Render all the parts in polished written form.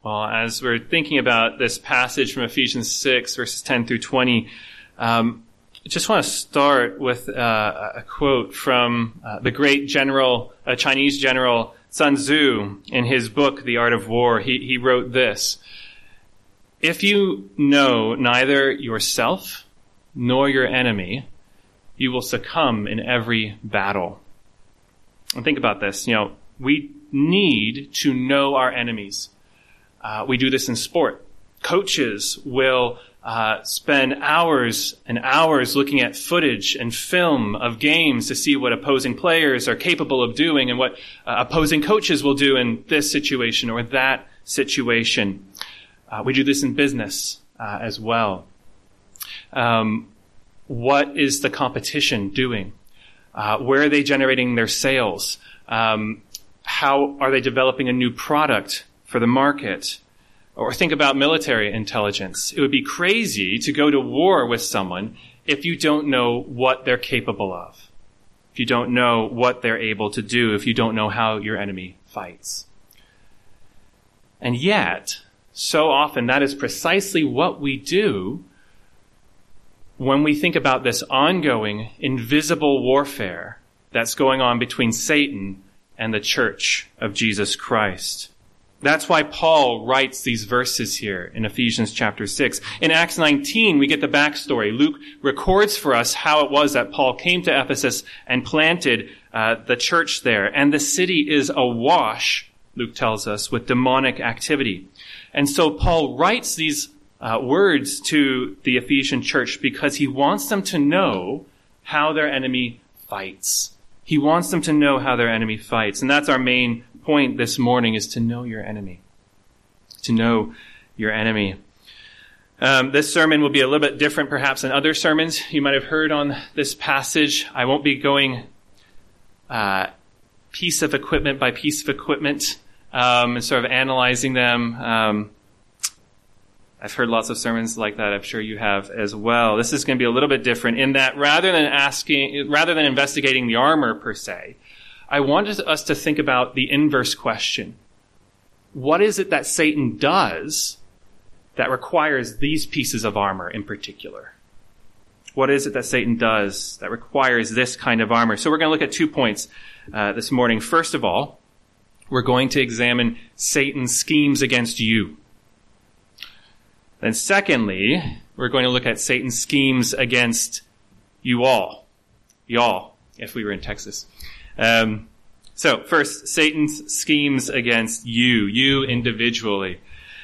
Well, as we're thinking about this passage from Ephesians 6, verses 10 through 20, I just want to start with a quote from the great general, Chinese general Sun Tzu in his book, The Art of War. He wrote this: "If you know neither yourself nor your enemy, you will succumb in every battle." And think about this. We need to know our enemies. We do this in sport. Coaches will spend hours and hours looking at footage and film of games to see what opposing players are capable of doing and what opposing coaches will do in this situation or that situation. We do this in business as well. What is the competition doing? Where are they generating their sales? How are they developing a new product for the market? Or think about military intelligence. It would be crazy to go to war with someone if you don't know what they're capable of, if you don't know what they're able to do, if you don't know how your enemy fights. And yet, so often that is precisely what we do when we think about this ongoing, invisible warfare that's going on between Satan and the church of Jesus Christ. That's why Paul writes these verses here in Ephesians chapter 6. In Acts 19, we get the backstory. Luke records for us how it was that Paul came to Ephesus and planted the church there. And the city is awash, Luke tells us, with demonic activity. And so Paul writes these words to the Ephesian church because he wants them to know how their enemy fights. He wants them to know how their enemy fights. And that's our main point this morning, is to know your enemy. To know your enemy. This sermon will be a little bit different perhaps than other sermons you might have heard on this passage. I won't be going piece of equipment by piece of equipment and sort of analyzing them. I've heard lots of sermons like that. I'm sure you have as well. This is going to be a little bit different in that rather than investigating the armor per se, I wanted us to think about the inverse question. What is it that Satan does that requires these pieces of armor in particular? What is it that Satan does that requires this kind of armor? So we're going to look at 2 points this morning. First of all, we're going to examine Satan's schemes against you. Then secondly, we're going to look at Satan's schemes against you all. Y'all, if we were in Texas. So first, Satan's schemes against you individually.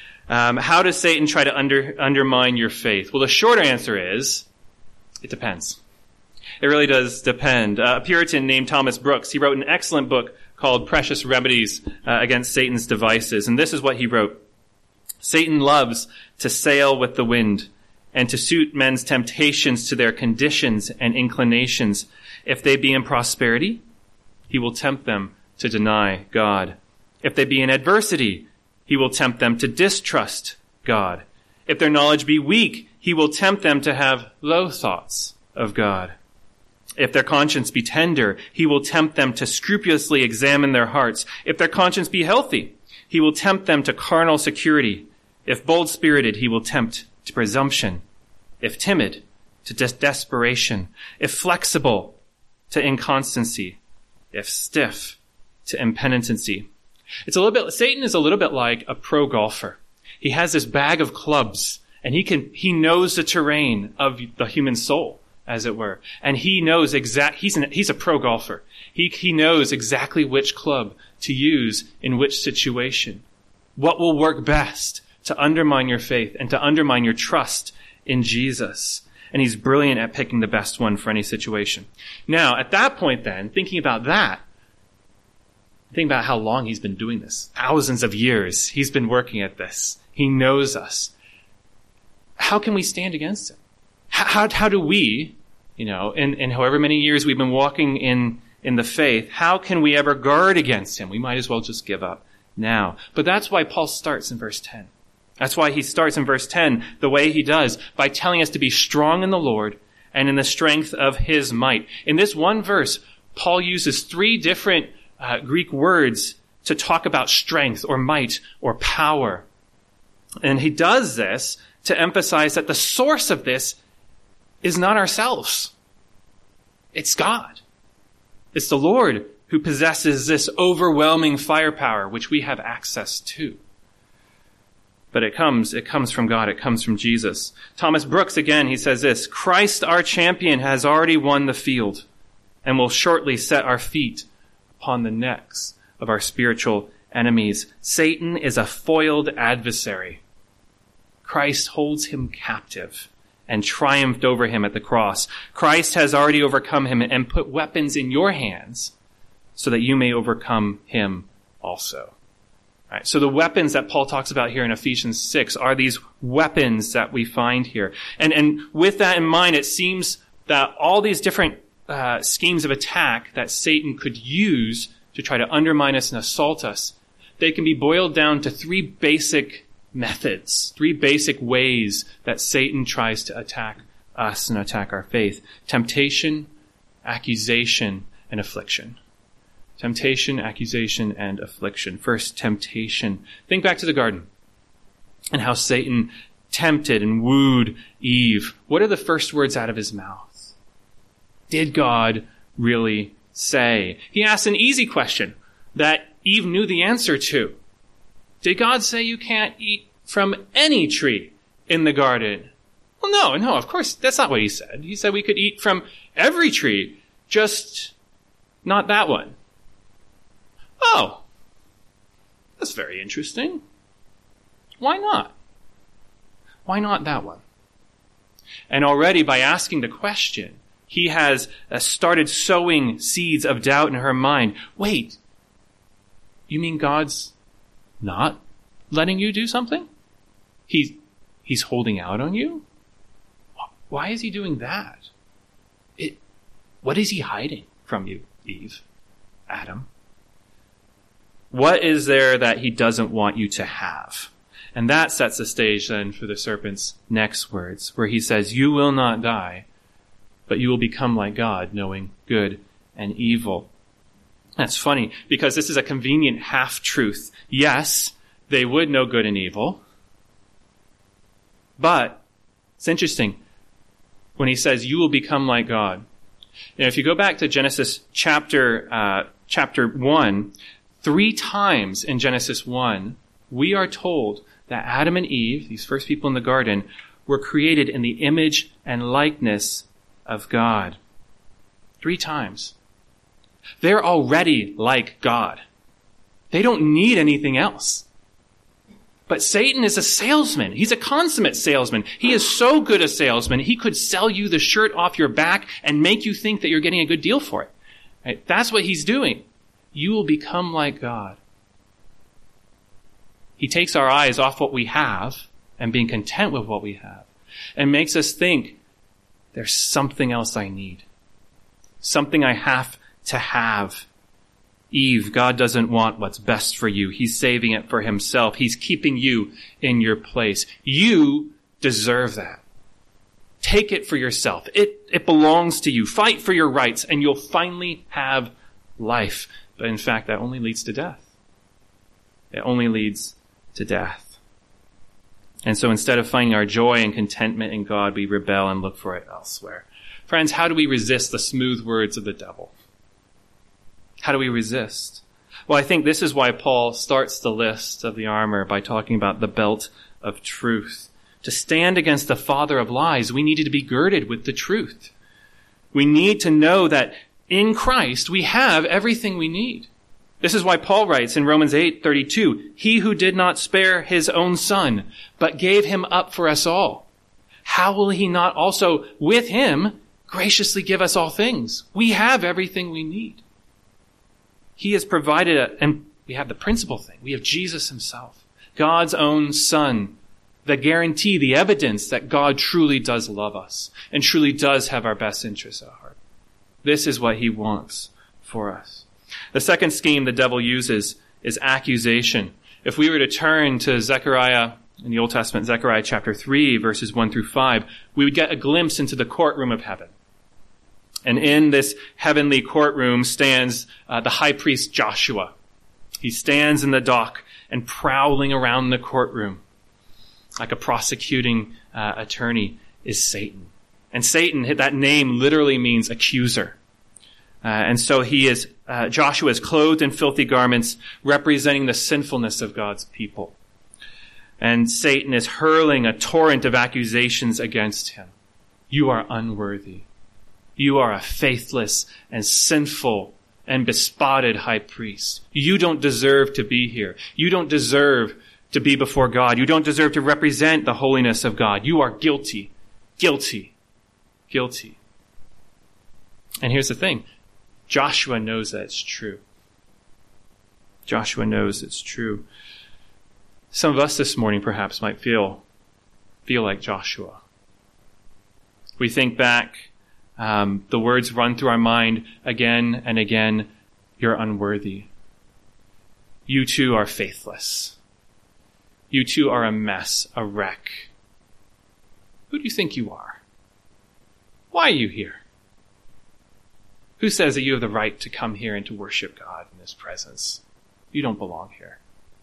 How does Satan try to undermine your faith? Well, the short answer is, it depends. It really does depend. A Puritan named Thomas Brooks, he wrote an excellent book called Precious Remedies Against Satan's Devices. And this is what he wrote. Satan loves to sail with the wind and to suit men's temptations to their conditions and inclinations. If they be in prosperity, he will tempt them to deny God. If they be in adversity, he will tempt them to distrust God. If their knowledge be weak, he will tempt them to have low thoughts of God. If their conscience be tender, he will tempt them to scrupulously examine their hearts. If their conscience be healthy, he will tempt them to carnal security. If bold-spirited, he will tempt to presumption. If timid, to desperation. If flexible, to inconstancy. If stiff, to impenitency. Satan is a little bit like a pro golfer. He has this bag of clubs, and he knows the terrain of the human soul, as it were. And he knows he's a pro golfer. He knows exactly which club to use in which situation. What will work best to undermine your faith and to undermine your trust in Jesus. And he's brilliant at picking the best one for any situation. Now, at that point then, thinking about that, think about how long he's been doing this. Thousands of years he's been working at this. He knows us. How can we stand against him? How do we, in however many years we've been walking in the faith, how can we ever guard against him? We might as well just give up now. But that's why Paul starts in verse 10. That's why he starts in verse 10 the way he does, by telling us to be strong in the Lord and in the strength of his might. In this one verse, Paul uses 3 different Greek words to talk about strength or might or power. And he does this to emphasize that the source of this is not ourselves. It's God. It's the Lord who possesses this overwhelming firepower, which we have access to. But it comes from God. It comes from Jesus. Thomas Brooks, again, he says this: Christ, our champion, has already won the field and will shortly set our feet upon the necks of our spiritual enemies. Satan is a foiled adversary. Christ holds him captive and triumphed over him at the cross. Christ has already overcome him and put weapons in your hands so that you may overcome him also. All right, so the weapons that Paul talks about here in Ephesians 6 are these weapons that we find here. And with that in mind, it seems that all these different schemes of attack that Satan could use to try to undermine us and assault us, they can be boiled down to three basic methods, three basic ways that Satan tries to attack us and attack our faith: temptation, accusation, and affliction. Temptation, accusation, and affliction. First, temptation. Think back to the garden and how Satan tempted and wooed Eve. What are the first words out of his mouth? Did God really say? He asked an easy question that Eve knew the answer to. Did God say you can't eat from any tree in the garden? Well, no, of course, that's not what he said. He said we could eat from every tree, just not that one. Oh, that's very interesting. Why not? Why not that one? And already by asking the question, he has started sowing seeds of doubt in her mind. Wait, you mean God's not letting you do something? He's holding out on you? Why is he doing that? What is he hiding from you, Eve, Adam? What is there that he doesn't want you to have? And that sets the stage then for the serpent's next words, where he says, you will not die, but you will become like God, knowing good and evil. That's funny, because this is a convenient half-truth. Yes, they would know good and evil. But it's interesting when he says, you will become like God. Now, if you go back to Genesis chapter 1, 3 times in Genesis 1, we are told that Adam and Eve, these first people in the garden, were created in the image and likeness of God. 3 times. They're already like God. They don't need anything else. But Satan is a salesman. He's a consummate salesman. He is so good a salesman, he could sell you the shirt off your back and make you think that you're getting a good deal for it. Right? That's what he's doing. You will become like God. He takes our eyes off what we have and being content with what we have and makes us think there's something else I need. Something I have to have. Eve, God doesn't want what's best for you. He's saving it for himself. He's keeping you in your place. You deserve that. Take it for yourself. It belongs to you. Fight for your rights and you'll finally have life. But in fact, that only leads to death. It only leads to death. And so instead of finding our joy and contentment in God, we rebel and look for it elsewhere. Friends, how do we resist the smooth words of the devil? How do we resist? Well, I think this is why Paul starts the list of the armor by talking about the belt of truth. To stand against the father of lies, we needed to be girded with the truth. We need to know that in Christ, we have everything we need. This is why Paul writes in Romans 8:32, he who did not spare his own son, but gave him up for us all, how will he not also with him graciously give us all things? We have everything we need. He has provided and we have the principal thing. We have Jesus himself, God's own son, the guarantee, the evidence that God truly does love us and truly does have our best interests at heart. This is what he wants for us. The second scheme the devil uses is accusation. If we were to turn to Zechariah in the Old Testament, Zechariah chapter 3, verses 1 through 5, we would get a glimpse into the courtroom of heaven. And in this heavenly courtroom stands the high priest Joshua. He stands in the dock and prowling around the courtroom. like a prosecuting attorney, is Satan. And Satan, that name literally means accuser. And so Joshua is clothed in filthy garments, representing the sinfulness of God's people. And Satan is hurling a torrent of accusations against him. You are unworthy. You are a faithless and sinful and bespotted high priest. You don't deserve to be here. You don't deserve to be before God. You don't deserve to represent the holiness of God. You are guilty, guilty, guilty. And here's the thing. Joshua knows that it's true. Joshua knows it's true. Some of us this morning perhaps might feel like Joshua. We think back, the words run through our mind again and again. You're unworthy. You too are faithless. You too are a mess, a wreck. Who do you think you are? Why are you here? Who says that you have the right to come here and to worship God in His presence? You don't belong here.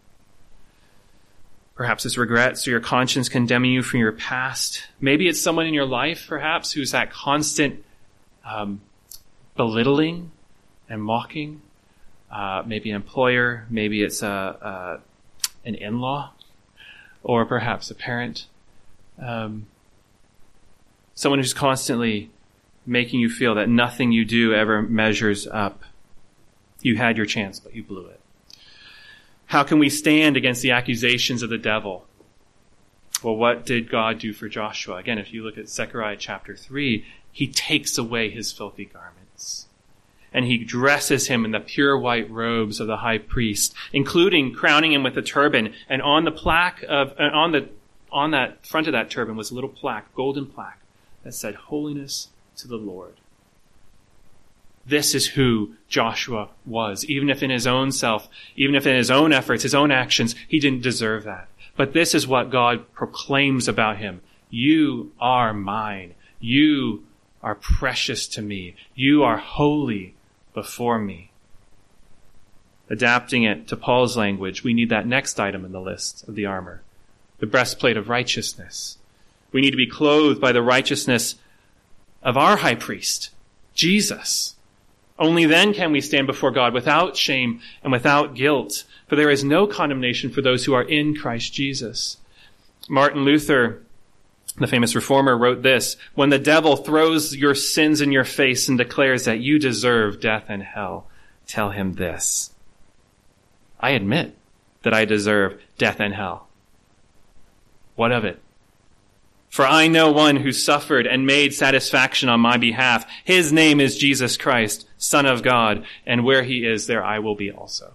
Perhaps it's regrets or your conscience condemning you from your past. Maybe it's someone in your life, perhaps, who's that constant belittling and mocking. Maybe an employer. Maybe it's an in-law. Or perhaps a parent. Someone who's constantly making you feel that nothing you do ever measures up. You had your chance, but you blew it. How can we stand against the accusations of the devil? Well, what did God do for Joshua? Again, if you look at Zechariah chapter 3, He takes away his filthy garments. And He dresses him in the pure white robes of the high priest, including crowning him with a turban. And on the plaque on that front of that turban was a little plaque, golden plaque, that said, "Holiness to the Lord." This is who Joshua was. Even if in his own self, even if in his own efforts, his own actions, he didn't deserve that. But this is what God proclaims about him. You are mine. You are precious to me. You are holy before me. Adapting it to Paul's language, we need that next item in the list of the armor, the breastplate of righteousness. We need to be clothed by the righteousness of our high priest, Jesus. Only then can we stand before God without shame and without guilt, for there is no condemnation for those who are in Christ Jesus. Martin Luther, the famous reformer, wrote this: "When the devil throws your sins in your face and declares that you deserve death and hell, tell him this: I admit that I deserve death and hell. What of it? For I know one who suffered and made satisfaction on my behalf. His name is Jesus Christ, Son of God, and where He is, there I will be also."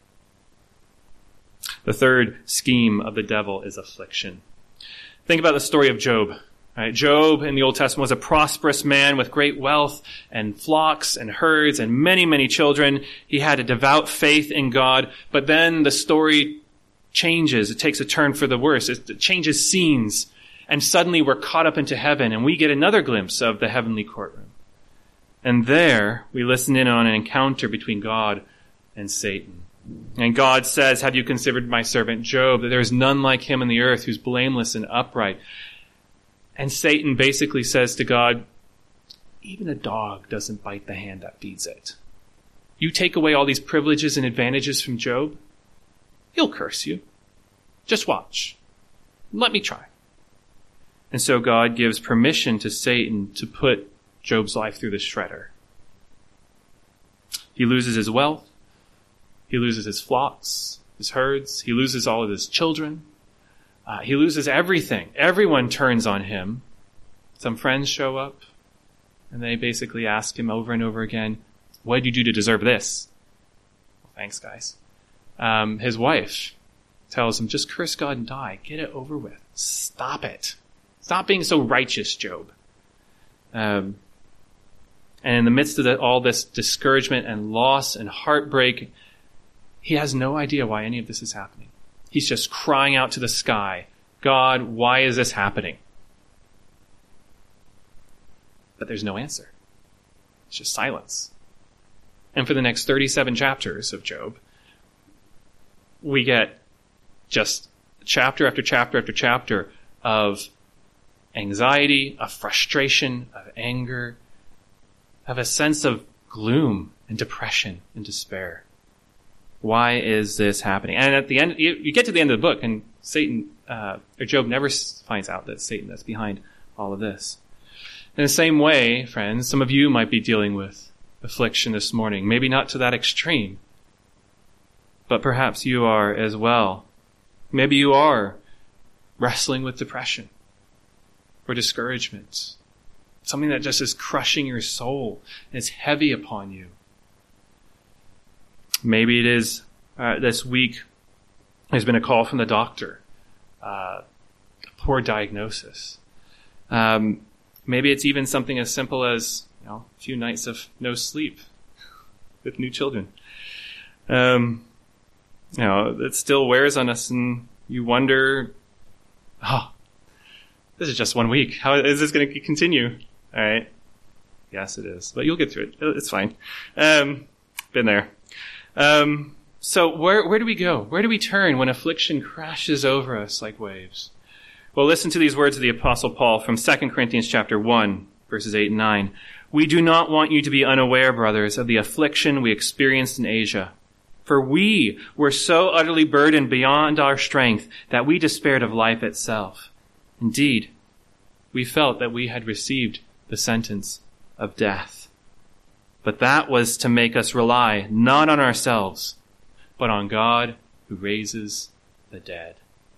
The third scheme of the devil is affliction. Think about the story of Job. Right? Job in the Old Testament was a prosperous man with great wealth and flocks and herds and many, many children. He had a devout faith in God, but then the story changes. It takes a turn for the worse. It changes scenes. And suddenly we're caught up into heaven and we get another glimpse of the heavenly courtroom. And there we listen in on an encounter between God and Satan. And God says, "Have you considered my servant Job, that there is none like him in the earth who's blameless and upright?" And Satan basically says to God, "Even a dog doesn't bite the hand that feeds it. You take away all these privileges and advantages from Job, he'll curse you. Just watch. Let me try." And so God gives permission to Satan to put Job's life through the shredder. He loses his wealth. He loses his flocks, his herds. He loses all of his children. He loses everything. Everyone turns on him. Some friends show up, and they basically ask him over and over again, "What did you do to deserve this?" Well, thanks, guys. His wife tells him, "Just curse God and die. Get it over with. Stop it. Stop being so righteous, Job." And in the midst of all this discouragement and loss and heartbreak, he has no idea why any of this is happening. He's just crying out to the sky, "God, why is this happening?" But there's no answer. It's just silence. And for the next 37 chapters of Job, we get just chapter after chapter after chapter of anxiety, of frustration, of anger, of a sense of gloom and depression and despair. Why is this happening? And at the end, you get to the end of the book, and Job never finds out that Satan is behind all of this. In the same way, friends, some of you might be dealing with affliction this morning. Maybe not to that extreme, but perhaps you are as well. Maybe you are wrestling with depression or discouragement, something that just is crushing your soul and it's heavy upon you. Maybe it is this week there's been a call from the doctor, a poor diagnosis. Maybe it's even something as simple as a few nights of no sleep with new children. It still wears on us, and you wonder, this is just 1 week. How is this going to continue? All right. Yes, it is. But you'll get through it. It's fine. Been there. So where do we go? Where do we turn when affliction crashes over us like waves? Well, listen to these words of the Apostle Paul from 2 Corinthians chapter 1, verses 8 and 9. We do not want you to be unaware, brothers, of the affliction we experienced in Asia. For we were so utterly burdened beyond our strength that we despaired of life itself. Indeed, we felt that we had received the sentence of death. But that was to make us rely not on ourselves, but on God who raises the dead.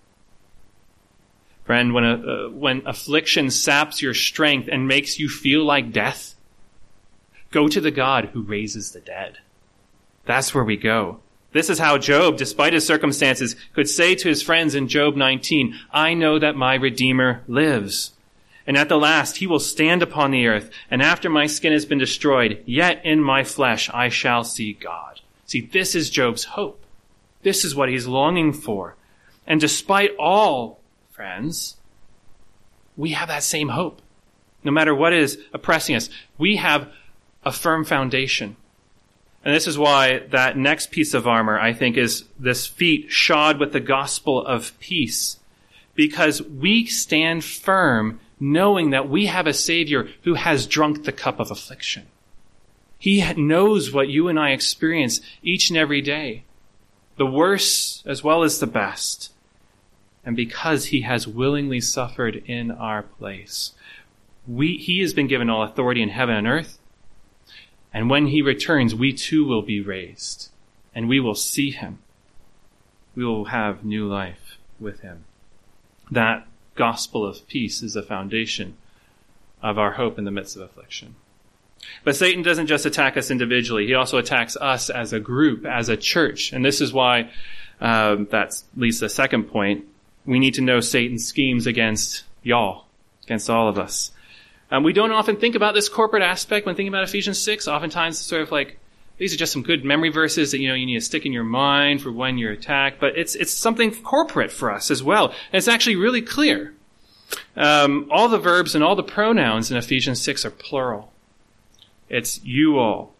Friend, when affliction saps your strength and makes you feel like death, go to the God who raises the dead. That's where we go. This is how Job, despite his circumstances, could say to his friends in Job 19, I know that my Redeemer lives. And at the last he will stand upon the earth, and after my skin has been destroyed, yet in my flesh I shall see God. See, this is Job's hope. This is what he's longing for. And despite all, friends, we have that same hope. No matter what is oppressing us, we have a firm foundation. And this is why that next piece of armor, I think, is this feet shod with the gospel of peace. Because we stand firm knowing that we have a Savior who has drunk the cup of affliction. He knows what you and I experience each and every day, the worst as well as the best. And because he has willingly suffered in our place, he has been given all authority in heaven and earth. And when he returns, we too will be raised, and we will see him. We will have new life with him. That gospel of peace is the foundation of our hope in the midst of affliction. But Satan doesn't just attack us individually. He also attacks us as a group, as a church. And this is why that leads to the second point. We need to know Satan's schemes against y'all, against all of us. We don't often think about this corporate aspect when thinking about Ephesians 6. Oftentimes it's sort of like, these are just some good memory verses that, you need to stick in your mind for when you're attacked. But it's something corporate for us as well. And it's actually really clear. All the verbs and all the pronouns in Ephesians 6 are plural. It's you all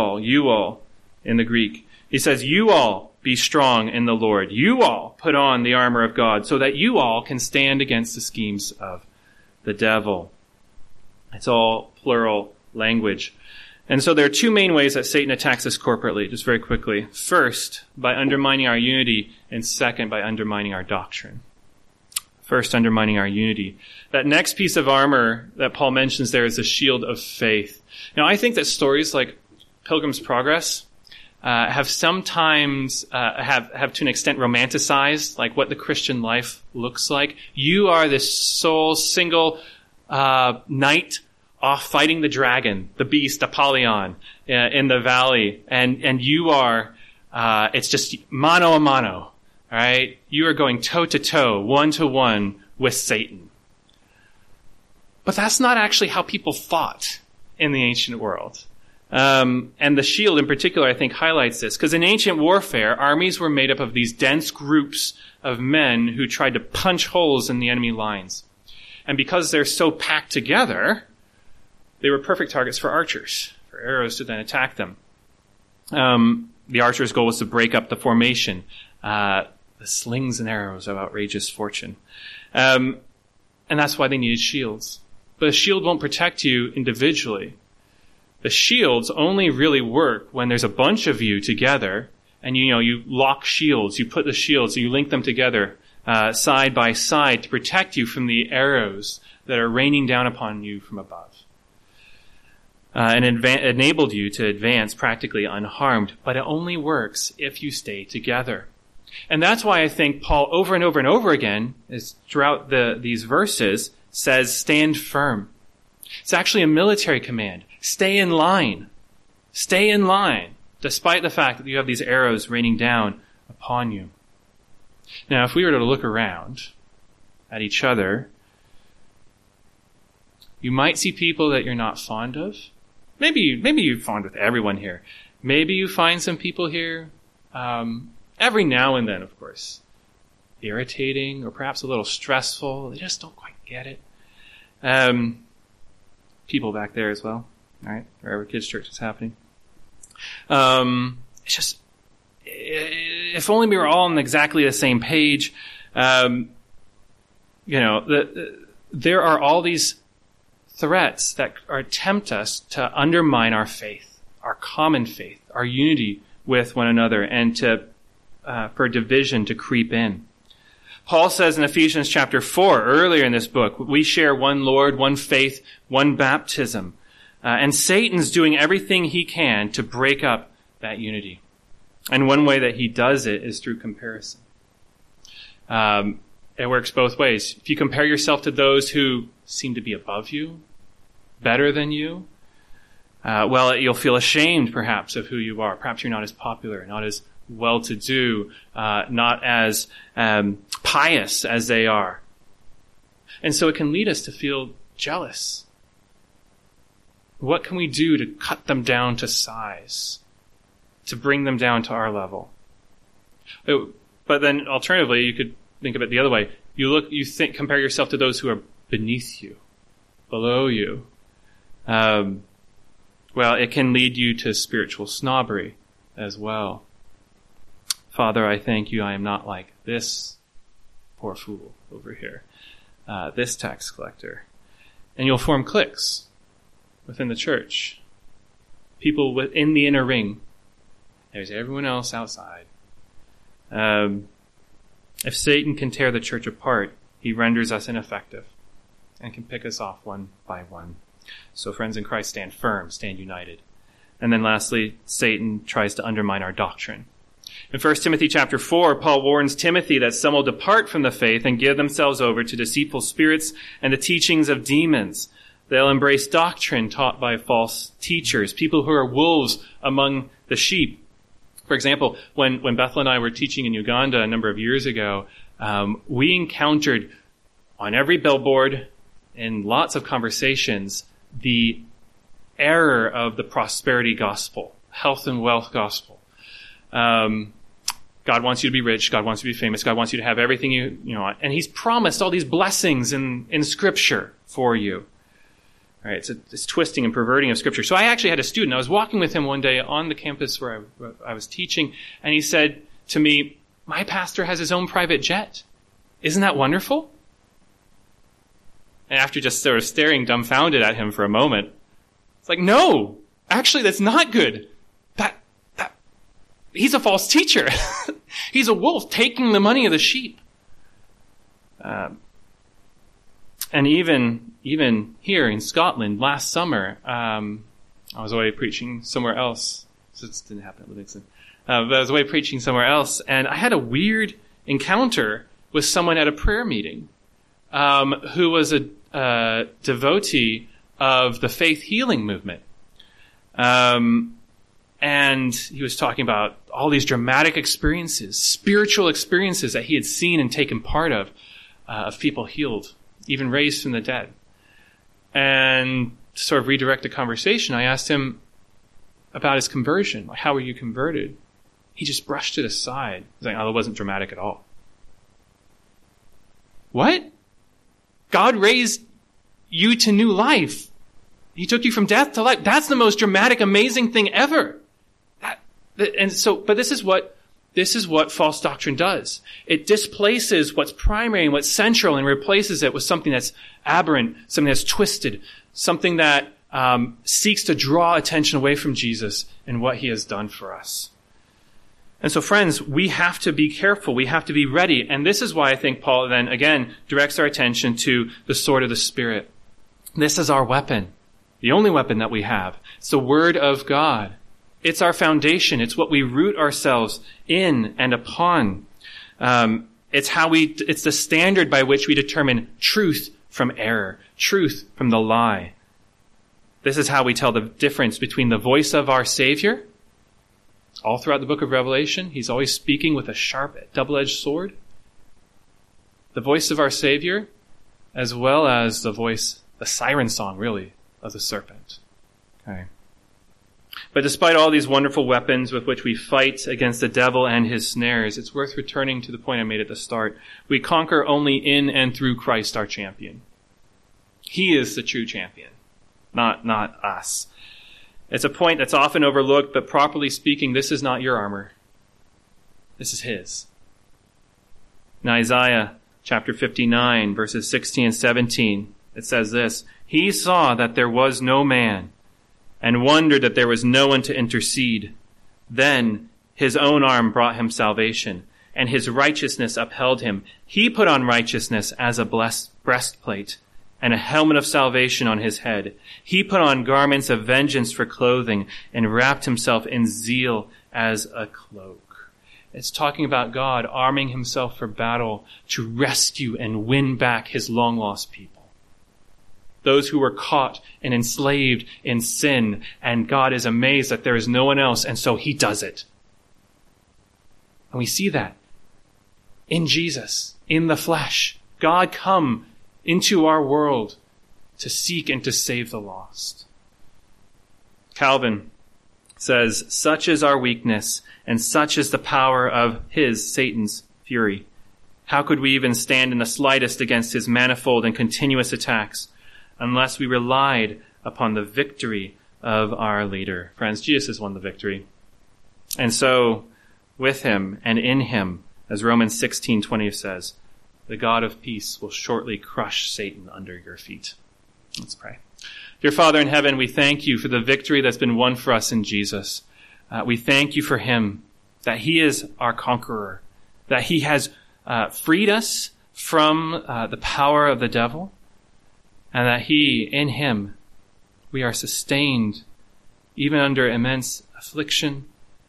in the Greek. He says, you all be strong in the Lord. You all put on the armor of God so that you all can stand against the schemes of the devil. It's all plural language. And so there are two main ways that Satan attacks us corporately, just very quickly. First, by undermining our unity, and second, by undermining our doctrine. First, undermining our unity. That next piece of armor that Paul mentions there is the shield of faith. Now, I think that stories like Pilgrim's Progress have sometimes have to an extent romanticized like what the Christian life looks like. You are this sole single knight off fighting the dragon, the beast, Apollyon, in the valley, and you are it's just mano a mano, all right? You are going toe to toe, 1-to-1 with Satan. But that's not actually how people fought in the ancient world. And the shield in particular, I think, highlights this. Because in ancient warfare, armies were made up of these dense groups of men who tried to punch holes in the enemy lines. And because they're so packed together, they were perfect targets for archers, for arrows to then attack them. The archer's goal was to break up the formation, the slings and arrows of outrageous fortune. And that's why they needed shields. But a shield won't protect you individually. The shields only really work when there's a bunch of you together, and you lock shields, you put the shields, you link them together side by side to protect you from the arrows that are raining down upon you from above. And enabled you to advance practically unharmed, but it only works if you stay together. And that's why I think Paul over and over and over again, throughout these verses, says, stand firm. It's actually a military command. Stay in line. Stay in line, despite the fact that you have these arrows raining down upon you. Now, if we were to look around at each other, you might see people that you're not fond of. Maybe you're fond with everyone here. Maybe you find some people here, every now and then, of course, irritating or perhaps a little stressful. They just don't quite get it. People back there as well, all right, wherever kids' church is happening. It's just, if only we were all on exactly the same page. There are all these threats that tempt us to undermine our faith, our common faith, our unity with one another, and for division to creep in. Paul says in Ephesians chapter 4, earlier in this book, we share one Lord, one faith, one baptism. And Satan's doing everything he can to break up that unity. And one way that he does it is through comparison. It works both ways. If you compare yourself to those who seem to be above you, better than you, you'll feel ashamed perhaps of who you are. Perhaps you're not as popular, not as well-to-do, not as pious as they are. And so it can lead us to feel jealous. What can we do to cut them down to size, to bring them down to our level? But then alternatively, you could think of it the other way. Compare yourself to those who are beneath you, below you. It can lead you to spiritual snobbery as well. Father, I thank you I am not like this poor fool over here, this tax collector. And you'll form cliques within the church. People within the inner ring. There's everyone else outside. If Satan can tear the church apart, he renders us ineffective and can pick us off one by one. So friends in Christ, stand firm, stand united. And then lastly, Satan tries to undermine our doctrine. In 1 Timothy chapter 4, Paul warns Timothy that some will depart from the faith and give themselves over to deceitful spirits and the teachings of demons. They'll embrace doctrine taught by false teachers, people who are wolves among the sheep. For example, when Bethel and I were teaching in Uganda a number of years ago, we encountered on every billboard, in lots of conversations, the error of the prosperity gospel, health and wealth gospel. God wants you to be rich. God wants you to be famous. God wants you to have everything you want. And he's promised all these blessings in Scripture for you. All right, it's twisting and perverting of Scripture. So I actually had a student. I was walking with him one day on the campus where I was teaching, and he said to me, "My pastor has his own private jet. Isn't that wonderful?" And after just sort of staring dumbfounded at him for a moment, it's like, no, actually that's not good. He's a false teacher. He's a wolf taking the money of the sheep. And even here in Scotland last summer, I was away preaching somewhere else. So this didn't happen at Livingston. But I was away preaching somewhere else, and I had a weird encounter with someone at a prayer meeting who was a devotee of the faith healing movement. And he was talking about all these dramatic experiences, spiritual experiences that he had seen and taken part of people healed, even raised from the dead. And to sort of redirect the conversation, I asked him about his conversion. Like, how were you converted? He just brushed it aside. He's like, oh, it wasn't dramatic at all. What? God raised you to new life. He took you from death to life. That's the most dramatic, amazing thing ever. But this is what this is what false doctrine does. It displaces what's primary and what's central and replaces it with something that's aberrant, something that's twisted, something that seeks to draw attention away from Jesus and what he has done for us. And so, friends, we have to be careful. We have to be ready. And this is why I think Paul then, again, directs our attention to the sword of the Spirit. This is our weapon, the only weapon that we have. It's the Word of God. It's our foundation. It's what we root ourselves in and upon. It's the standard by which we determine truth from error, truth from the lie. This is how we tell the difference between the voice of our Savior. All throughout the book of Revelation, he's always speaking with a sharp, double-edged sword. The voice of our Savior, as well as the siren song, really, of the serpent. Okay. But despite all these wonderful weapons with which we fight against the devil and his snares, it's worth returning to the point I made at the start. We conquer only in and through Christ, our champion. He is the true champion, not us. It's a point that's often overlooked, but properly speaking, this is not your armor. This is his. In Isaiah chapter 59, verses 16 and 17, it says this, "He saw that there was no man, and wondered that there was no one to intercede. Then his own arm brought him salvation, and his righteousness upheld him. He put on righteousness as a breastplate, and a helmet of salvation on his head. He put on garments of vengeance for clothing, and wrapped himself in zeal as a cloak." It's talking about God arming himself for battle to rescue and win back his long-lost people. Those who were caught and enslaved in sin, and God is amazed that there is no one else, and so he does it. And we see that in Jesus, in the flesh. God come into our world to seek and to save the lost. Calvin says, "Such is our weakness, and such is the power of Satan's fury. How could we even stand in the slightest against his manifold and continuous attacks, unless we relied upon the victory of our leader?" Friends, Jesus has won the victory. And so, with him and in him, as Romans 16:20 says, the God of peace will shortly crush Satan under your feet. Let's pray. Dear Father in heaven, we thank you for the victory that's been won for us in Jesus. We thank you for him, that he is our conqueror, that he has freed us from the power of the devil, and that in him, we are sustained even under immense affliction,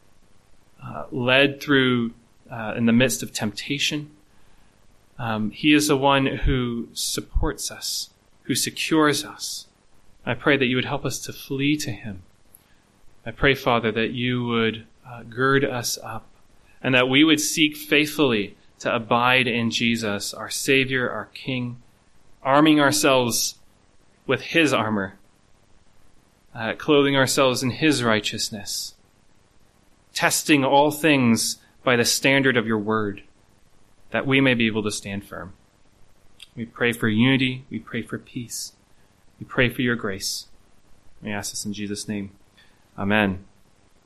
led through in the midst of temptation. He is the one who supports us, who secures us. I pray that you would help us to flee to him. I pray, Father, that you would gird us up, and that we would seek faithfully to abide in Jesus, our Savior, our King, arming ourselves with his armor, clothing ourselves in his righteousness, testing all things by the standard of your word, that we may be able to stand firm. We pray for unity. We pray for peace. We pray for your grace. We ask this in Jesus' name. Amen.